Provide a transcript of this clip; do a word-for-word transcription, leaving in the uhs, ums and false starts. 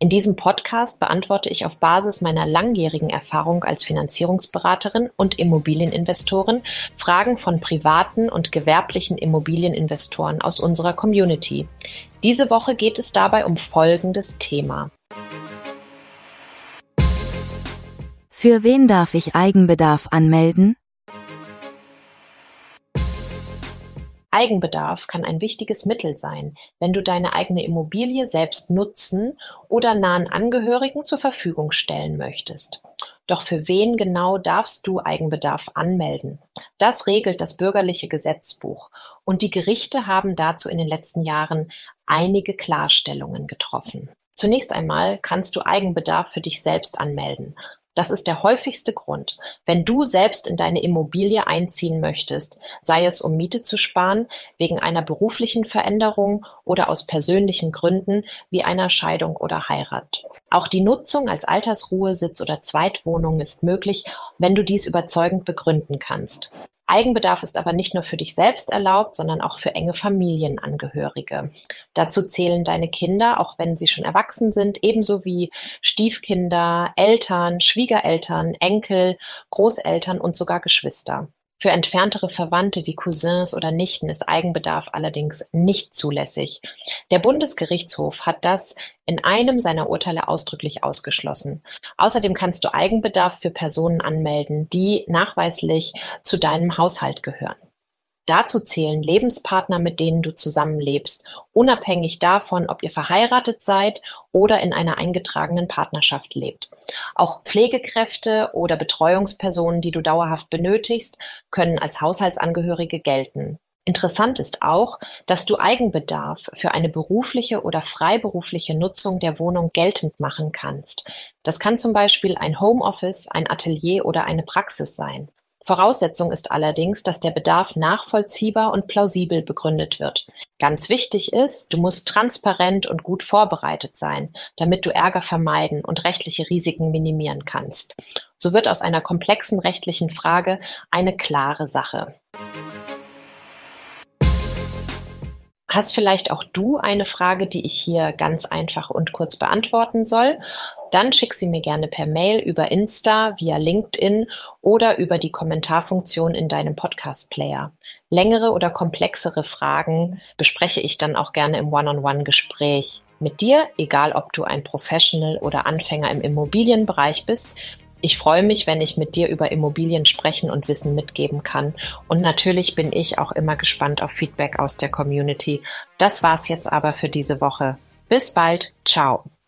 In diesem Podcast beantworte ich auf Basis meiner langjährigen Erfahrung als Finanzierungsberaterin und Immobilieninvestorin Fragen von privaten und gewerblichen Immobilieninvestoren aus unserer Community. Diese Woche geht es dabei um folgendes Thema. Für wen darf ich Eigenbedarf anmelden? Eigenbedarf kann ein wichtiges Mittel sein, wenn du deine eigene Immobilie selbst nutzen oder nahen Angehörigen zur Verfügung stellen möchtest. Doch für wen genau darfst du Eigenbedarf anmelden? Das regelt das bürgerliche Gesetzbuch und die Gerichte haben dazu in den letzten Jahren einige Klarstellungen getroffen. Zunächst einmal kannst du Eigenbedarf für dich selbst anmelden. Das ist der häufigste Grund. Wenn du selbst in deine Immobilie einziehen möchtest, sei es um Miete zu sparen, wegen einer beruflichen Veränderung oder aus persönlichen Gründen wie einer Scheidung oder Heirat. Auch die Nutzung als Altersruhesitz oder Zweitwohnung ist möglich, wenn du dies überzeugend begründen kannst. Eigenbedarf ist aber nicht nur für dich selbst erlaubt, sondern auch für enge Familienangehörige. Dazu zählen deine Kinder, auch wenn sie schon erwachsen sind, ebenso wie Stiefkinder, Eltern, Schwiegereltern, Enkel, Großeltern und sogar Geschwister. Für entferntere Verwandte wie Cousins oder Nichten ist Eigenbedarf allerdings nicht zulässig. Der Bundesgerichtshof hat das in einem seiner Urteile ausdrücklich ausgeschlossen. Außerdem kannst du Eigenbedarf für Personen anmelden, die nachweislich zu deinem Haushalt gehören. Dazu zählen Lebenspartner, mit denen du zusammenlebst, unabhängig davon, ob ihr verheiratet seid oder in einer eingetragenen Partnerschaft lebt. Auch Pflegekräfte oder Betreuungspersonen, die du dauerhaft benötigst, können als Haushaltsangehörige gelten. Interessant ist auch, dass du Eigenbedarf für eine berufliche oder freiberufliche Nutzung der Wohnung geltend machen kannst. Das kann zum Beispiel ein Homeoffice, ein Atelier oder eine Praxis sein. Voraussetzung ist allerdings, dass der Bedarf nachvollziehbar und plausibel begründet wird. Ganz wichtig ist, du musst transparent und gut vorbereitet sein, damit du Ärger vermeiden und rechtliche Risiken minimieren kannst. So wird aus einer komplexen rechtlichen Frage eine klare Sache. Hast vielleicht auch du eine Frage, die ich hier ganz einfach und kurz beantworten soll? Dann schick sie mir gerne per Mail, über Insta, via LinkedIn oder über die Kommentarfunktion in deinem Podcast-Player. Längere oder komplexere Fragen bespreche ich dann auch gerne im One-on-One-Gespräch mit dir, egal ob du ein Professional oder Anfänger im Immobilienbereich bist. Ich freue mich, wenn ich mit dir über Immobilien sprechen und Wissen mitgeben kann. Und natürlich bin ich auch immer gespannt auf Feedback aus der Community. Das war's jetzt aber für diese Woche. Bis bald. Ciao.